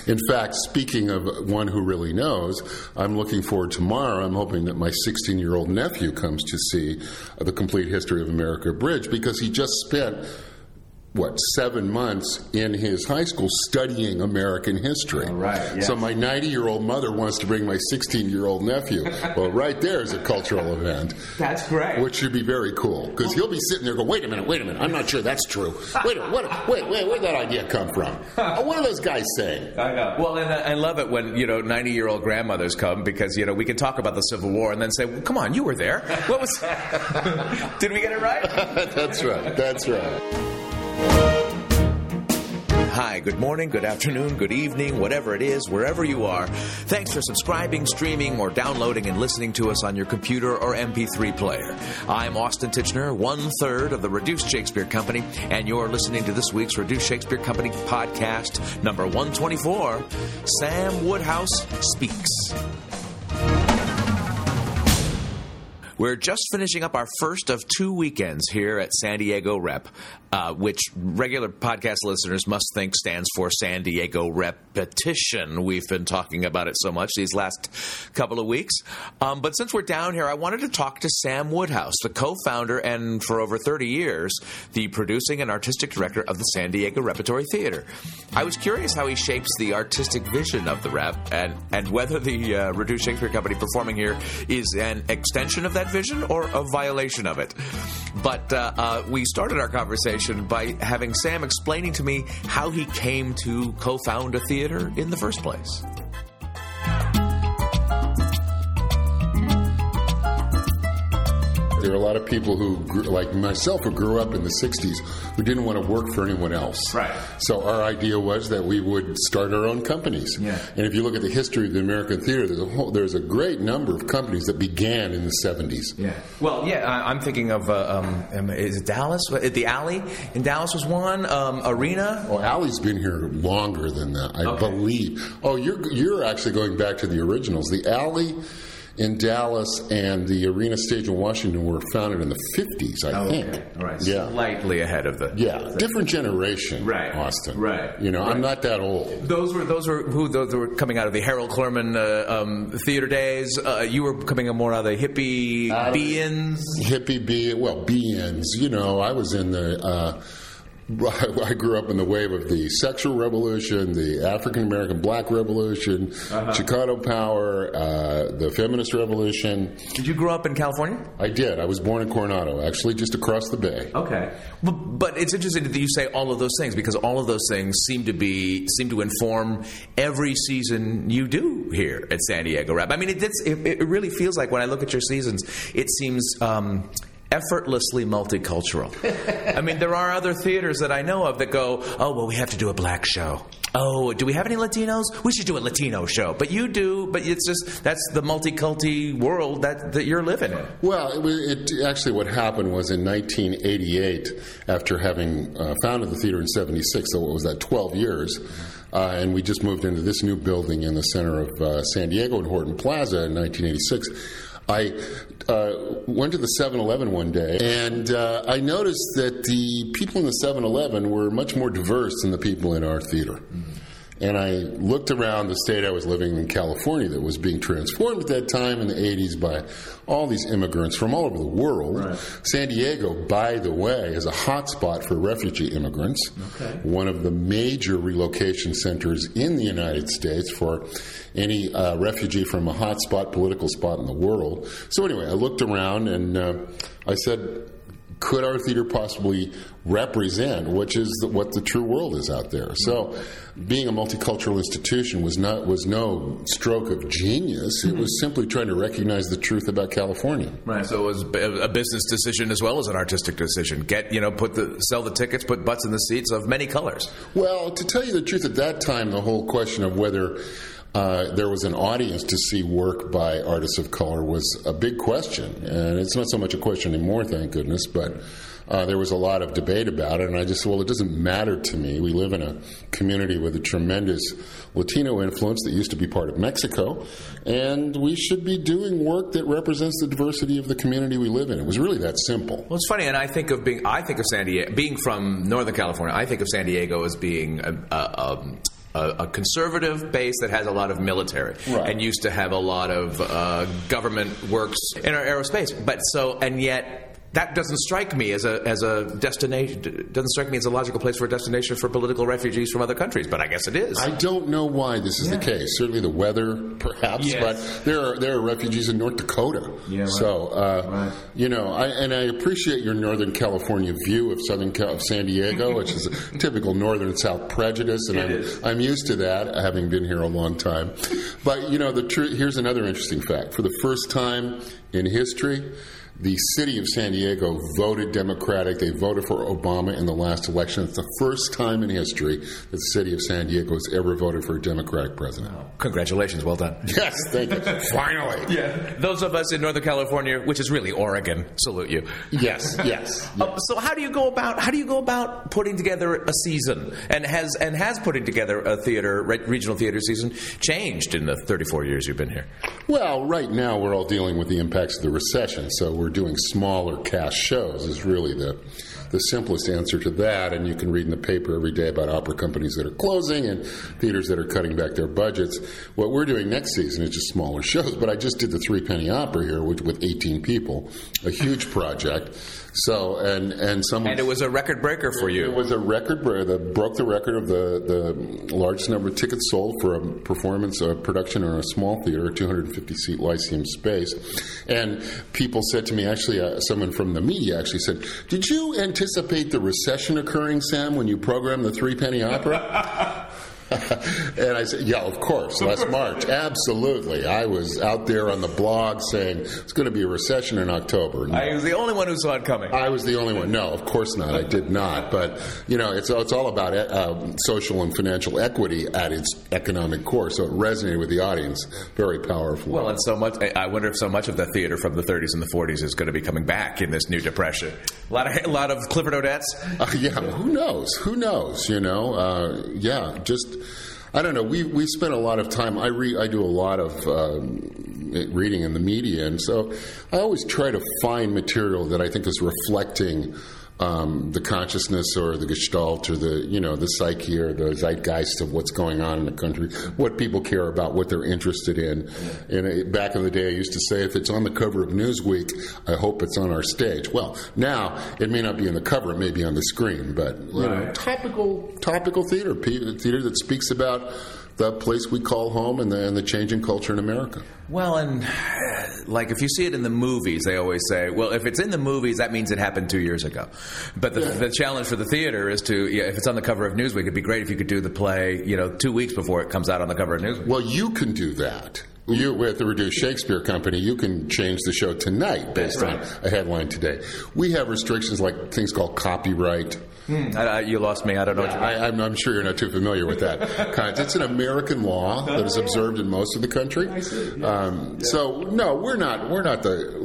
In fact, speaking of one who really knows, I'm looking forward tomorrow. I'm hoping that my 16-year-old nephew comes to see The Complete History of America Bridge, because he just spent 7 months in his high school studying American history. Oh, right, yes. So my 90-year-old mother wants to bring my 16-year-old nephew. Well, right there is a cultural event. That's great. Which should be very cool, because he'll be sitting there going, wait a minute, I'm not sure that's true. Wait, where'd that idea come from? What are those guys saying? I know. Well, and I love it when, 90-year-old grandmothers come, because, we can talk about the Civil War and then say, well, come on, you were there. What was... Did we get it right? That's right. Hi, good morning, good afternoon, good evening, whatever it is, wherever you are. Thanks for subscribing, streaming, or downloading and listening to us on your computer or MP3 player. I'm Austin Tichenor, 1/3 of the Reduced Shakespeare Company, and you're listening to this week's Reduced Shakespeare Company podcast, number 124, Sam Woodhouse Speaks. We're just finishing up our first of 2 weekends here at San Diego Rep, which regular podcast listeners must think stands for San Diego Repetition. We've been talking about it so much these last couple of weeks. But since we're down here, I wanted to talk to Sam Woodhouse, the co-founder and, for over 30 years, the producing and artistic director of the San Diego Repertory Theater. I was curious how he shapes the artistic vision of the Rep, and whether the Reduced Shakespeare Company performing here is an extension of that vision or a violation of it. But we started our conversation by having Sam explaining to me how he came to co-found a theater in the first place. There are a lot of people who, like myself, who grew up in the 60s who didn't want to work for anyone else. Right. So our idea was that we would start our own companies. Yeah. And if you look at the history of the American theater, there's a great number of companies that began in the 70s. Yeah. Well, yeah, I'm thinking of, is it Dallas? The Alley in Dallas was one. Arena. Oh, Alley's been here longer than that, I believe. Oh, you're actually going back to the originals. The Alley in Dallas and the Arena Stage in Washington were founded in the 50s, I think. Okay. All right. Yeah. Slightly ahead of the... Yeah. Different generation, right. Austin. Right. I'm not that old. Those were coming out of the Harold Clurman theater days. You were coming more out of the hippie be-ins? Hippie be-ins. I was in the... I grew up in the wave of the sexual revolution, the African-American black revolution, Chicano power, the feminist revolution. To you grow up in California? I did. I was born in Coronado, actually, just across the bay. Okay. But it's interesting that you say all of those things, because all of those things seem to inform every season you do here at San Diego Rep. I mean, it really feels like when I look at your seasons, it seems... effortlessly multicultural. I mean, there are other theaters that I know of that go, oh, well, we have to do a black show. Oh, do we have any Latinos? We should do a Latino show. But you do, but it's just, that's the multiculti world that you're living in. Well, it actually what happened was in 1988, after having founded the theater in 76, so what was that, 12 years, and we just moved into this new building in the center of San Diego in Horton Plaza in 1986, I went to the 7-Eleven one day, and I noticed that the people in the 7-Eleven were much more diverse than the people in our theater. Mm-hmm. And I looked around the state I was living in, California, that was being transformed at that time in the 80s by all these immigrants from all over the world. Right. San Diego, by the way, is a hotspot for refugee immigrants. Okay. One of the major relocation centers in the United States for any refugee from a hotspot, political spot in the world. So anyway, I looked around and I said, could our theater possibly represent what the true world is out there? So, being a multicultural institution was no stroke of genius. It was simply trying to recognize the truth about California. Right. So it was a business decision as well as an artistic decision. Sell the tickets, put butts in the seats of many colors. Well, to tell you the truth, at that time, the whole question of whether there was an audience to see work by artists of color was a big question. And it's not so much a question anymore, thank goodness, but there was a lot of debate about it. And I just said, well, it doesn't matter to me. We live in a community with a tremendous Latino influence that used to be part of Mexico, and we should be doing work that represents the diversity of the community we live in. It was really that simple. Well, it's funny, and I think of San Diego, being from Northern California, I think of San Diego as being a conservative base that has a lot of military and used to have a lot of government works in our aerospace. And yet that doesn't strike me as a destination. Doesn't strike me as a logical place for a destination for political refugees from other countries. But I guess it is. I don't know why this is the case. Certainly the weather, perhaps. But there are refugees in North Dakota. Yeah, right. So you know, I appreciate your Northern California view of San Diego, which is a typical Northern South prejudice, and I'm used to that, having been here a long time. But you know, here's another interesting fact: for the first time in history, the city of San Diego voted Democratic. They voted for Obama in the last election. It's the first time in history that the city of San Diego has ever voted for a Democratic president. Oh, congratulations. Well done. Yes, thank you. Finally. Yeah. Those of us in Northern California, which is really Oregon, salute you. Yes. So how do you go about putting together a season? And has putting together a regional theater season changed in the 34 years you've been here? Well, right now we're all dealing with the impacts of the recession, so we're doing smaller cast shows is really the simplest answer to that. And you can read in the paper every day about opera companies that are closing and theaters that are cutting back their budgets. What we're doing next season is just smaller shows. But I just did the Three Penny Opera here, with 18 people, a huge project. So and it was a record breaker for you. It was a record breaker that broke the record of the largest number of tickets sold for a performance, a production in a small theater, a 250-seat Lyceum space. And people said to me, actually, someone from the media actually said, "Did you anticipate the recession occurring, Sam, when you programmed the Three Penny Opera?" And I said, yeah, of course, last March. Absolutely. I was out there on the blog saying it's going to be a recession in October. No. I was the only one who saw it coming. I was the only one. No, of course not. I did not. But, you know, it's all about social and financial equity at its economic core. So it resonated with the audience very powerfully. Well, and so much, I wonder if so much of the theater from the 30s and the 40s is going to be coming back in this new depression. A lot of Clifford Odets? Yeah, who knows? Who knows, you know? I don't know. We spent a lot of time. I do a lot of reading in the media, and so I always try to find material that I think is reflecting the consciousness or the gestalt or the psyche or the zeitgeist of what's going on in the country, what people care about, what they're interested in. And back in the day, I used to say, if it's on the cover of Newsweek, I hope it's on our stage. Well, now it may not be on the cover; it may be on the screen. But you know, topical theater that speaks about the place we call home and the changing culture in America. Well, and like if you see it in the movies, they always say, well, if it's in the movies, that means it happened 2 years ago. But the challenge for the theater is to, if it's on the cover of Newsweek, it'd be great if you could do the play, 2 weeks before it comes out on the cover of Newsweek. Well, you can do that. You, with the Reduced Shakespeare Company, you can change the show tonight based on a headline today. We have restrictions like things called copyright. You lost me. I don't know what you mean. I'm sure you're not too familiar with that. It's an American law that is observed in most of the country. I see. So no, we're not the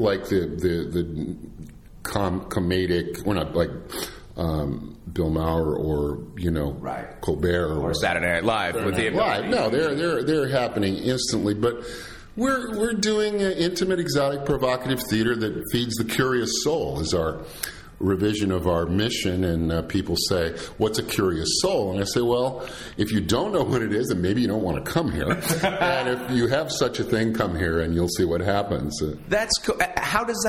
comedic. We're not like Bill Maher or Colbert or Saturday Night Live with the live. No, they're happening instantly, but. We're doing intimate, exotic, provocative theater that feeds the curious soul is our revision of our mission, and people say, what's a curious soul? And I say, well, if you don't know what it is, then maybe you don't want to come here. And if you have such a thing, come here and you'll see what happens. That's cool. How do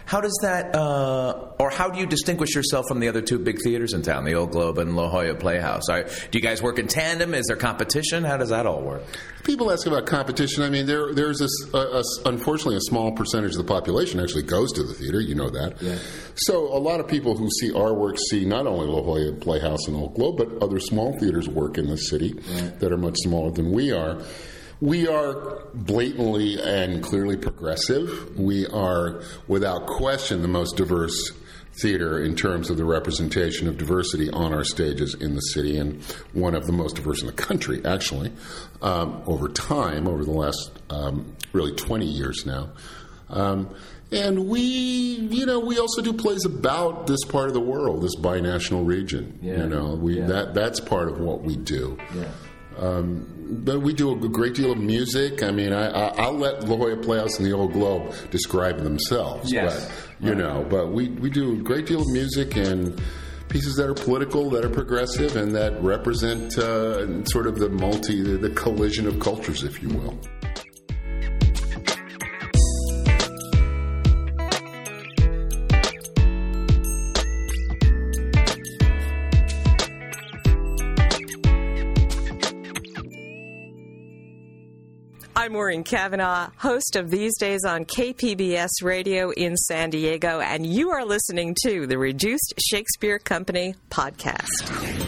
you distinguish yourself from the other two big theaters in town, the Old Globe and La Jolla Playhouse? Do you guys work in tandem? Is there competition? How does that all work? People ask about competition. I mean, there's unfortunately a small percentage of the population actually goes to the theater. You know that. Yeah. So a lot of people who see our work see not only La Jolla Playhouse and Old Globe, but other small theaters work in the city that are much smaller than we are. We are blatantly and clearly progressive. We are, without question, the most diverse theater in terms of the representation of diversity on our stages in the city, and one of the most diverse in the country, actually, over the last really 20 years now. And we also do plays about this part of the world, this binational region. Yeah. That's part of what we do. Yeah. But we do a great deal of music. I mean, I'll let La Jolla Playhouse and the Old Globe describe themselves. Yes. But, but we do a great deal of music and pieces that are political, that are progressive, and that represent sort of the collision of cultures, if you will. I'm Maureen Cavanaugh, host of These Days on KPBS Radio in San Diego, and you are listening to the Reduced Shakespeare Company podcast.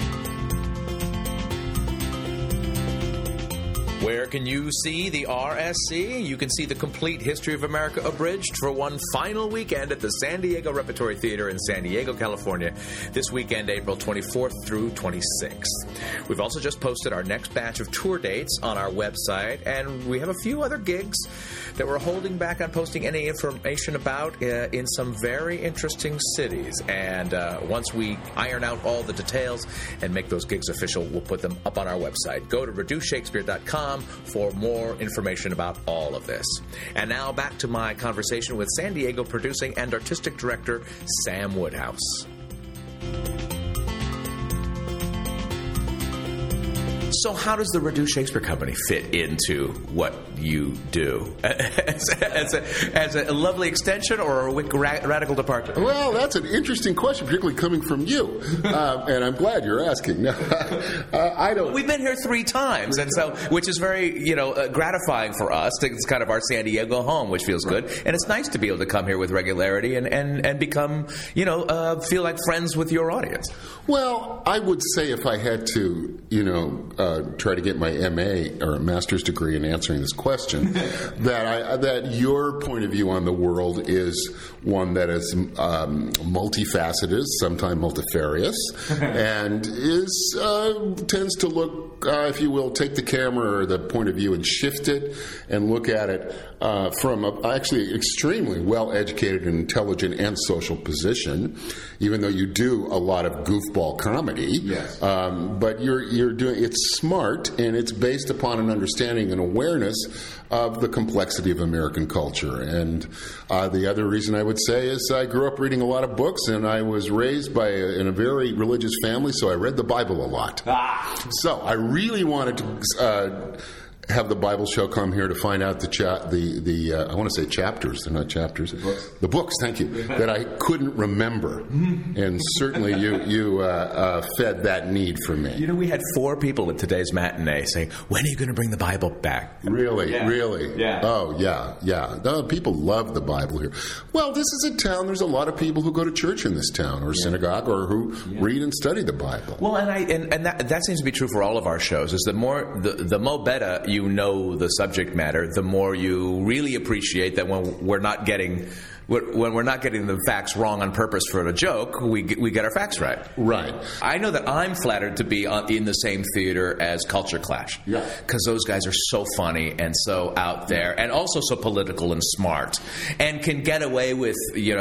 Where can you see the RSC? You can see the complete History of America abridged for one final weekend at the San Diego Repertory Theater in San Diego, California, this weekend, April 24th through 26th. We've also just posted our next batch of tour dates on our website, and we have a few other gigs that we're holding back on posting any information about in some very interesting cities. And once we iron out all the details and make those gigs official, we'll put them up on our website. Go to reducedshakespeare.com for more information about all of this. And now back to my conversation with San Diego producing and artistic director Sam Woodhouse. So how does the Reduced Shakespeare Company fit into what you do? As a lovely extension or a radical departure? Well, that's an interesting question, particularly coming from you. And I'm glad you're asking. I don't. We've been here 3 times, and so which is very gratifying for us. It's kind of our San Diego home, which feels good, and it's nice to be able to come here with regularity and become feel like friends with your audience. Well, I would say if I had to try to get my MA or a master's degree in answering this question, that your point of view on the world is one that is multifaceted, sometimes multifarious, and tends to look, if you will, take the camera or the point of view and shift it and look at it from actually extremely well-educated and intelligent and social position, even though you do a lot of goofball comedy. Yes. But you're doing it's smart, and it's based upon an understanding and awareness of the complexity of American culture. And the other reason I would say is I grew up reading a lot of books, and I was raised in a very religious family, so I read the Bible a lot. So I really wanted to have the Bible show come here to find out I want to say chapters. They're not chapters. The books, thank you, that I couldn't remember. And certainly you fed that need for me. We had 4 people at today's matinee saying, when are you going to bring the Bible back? Really? Yeah. Really? Yeah. Oh, yeah. People love the Bible here. Well, this is a town. There's a lot of people who go to church in this town or synagogue or who read and study the Bible. Well, and that seems to be true for all of our shows, is the mo better you know the subject matter, the more you really appreciate that when we're not getting the facts wrong on purpose for a joke, we get our facts right. Right. I know that I'm flattered to be in the same theater as Culture Clash. Yeah. Because those guys are so funny and so out there and also so political and smart and can get away with,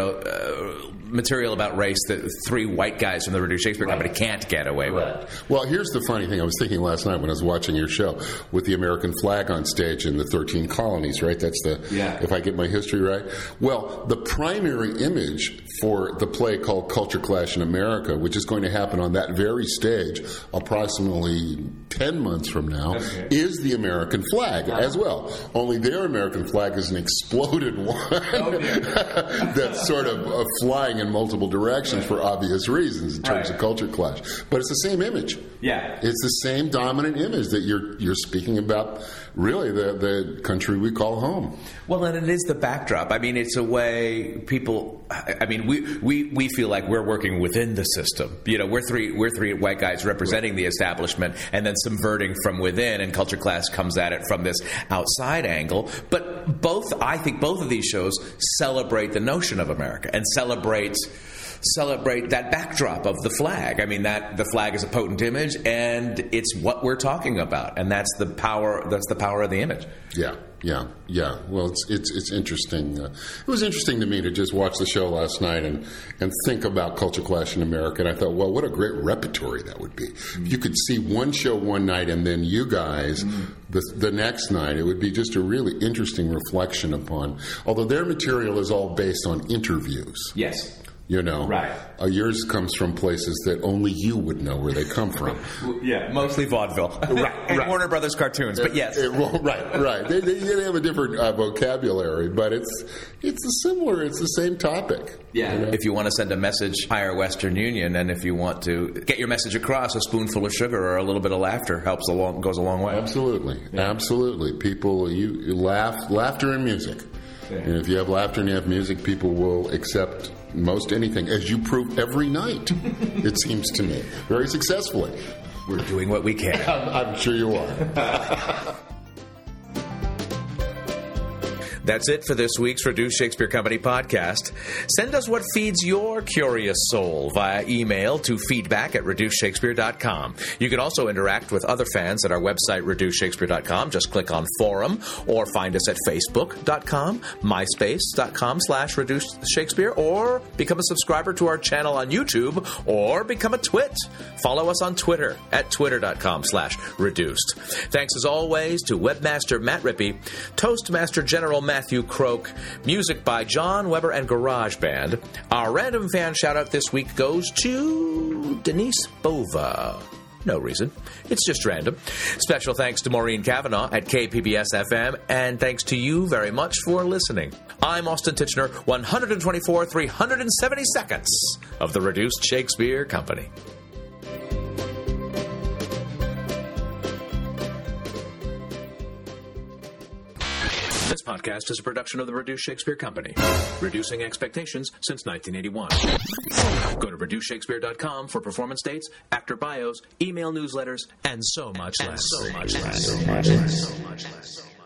material about race that 3 white guys from the Reduced Shakespeare Company can't get away with. Well, here's the funny thing. I was thinking last night when I was watching your show with the American flag on stage in the 13 colonies, right? That's if I get my history right. Well, the primary image for the play called Culture Clash in America, which is going to happen on that very stage approximately 10 months from now, is the American flag as well. Only their American flag is an exploded one that's sort of flying in multiple directions for obvious reasons in terms of Culture Clash. But it's the same image. Yeah. It's the same dominant image that you're speaking about, really, the country we call home. Well, and it is the backdrop. I mean, it's a way people... I mean, we feel like we're working within the system. We're three white guys representing the establishment and then subverting from within, and Culture Clash comes at it from this outside angle. But I think both of these shows celebrate the notion of America and celebrate that backdrop of the flag. I mean, that the flag is a potent image, and it's what we're talking about, and that's the power of the image. Yeah. Well, it's interesting. It was interesting to me to just watch the show last night and think about Culture Clash in America, and I thought, well, what a great repertory that would be. If you could see one show one night and then you guys the next night, it would be just a really interesting reflection upon, although their material is all based on interviews. Yes. You know, right? Yours comes from places that only you would know where they come from. Yeah, mostly vaudeville, right? And Warner Brothers cartoons, but yes, right. They have a different vocabulary, but it's the same topic. Yeah. You know? If you want to send a message, hire Western Union, and if you want to get your message across, a spoonful of sugar or a little bit of laughter goes a long way. Absolutely. People, you laughter and music. Yeah. And if you have laughter and you have music, people will accept most anything, as you prove every night, it seems to me, very successfully. We're doing what we can. I'm sure you are. That's it for this week's Reduced Shakespeare Company podcast. Send us what feeds your curious soul via email to feedback@reducedshakespeare.com. You can also interact with other fans at our website, reducedshakespeare.com. Just click on Forum, or find us at facebook.com, myspace.com/reducedshakespeare, or become a subscriber to our channel on YouTube, or become a twit. Follow us on Twitter at twitter.com/reduced. Thanks as always to Webmaster Matt Rippey, Toastmaster General Matthew Croak, music by John Weber and GarageBand. Our random fan shout-out this week goes to Denise Bova. No reason. It's just random. Special thanks to Maureen Cavanaugh at KPBS-FM, and thanks to you very much for listening. I'm Austin Tichenor, 124 372nd of the Reduced Shakespeare Company. This podcast is a production of the Reduced Shakespeare Company, reducing expectations since 1981. Go to reducedshakespeare.com for performance dates, actor bios, email newsletters, and so much less.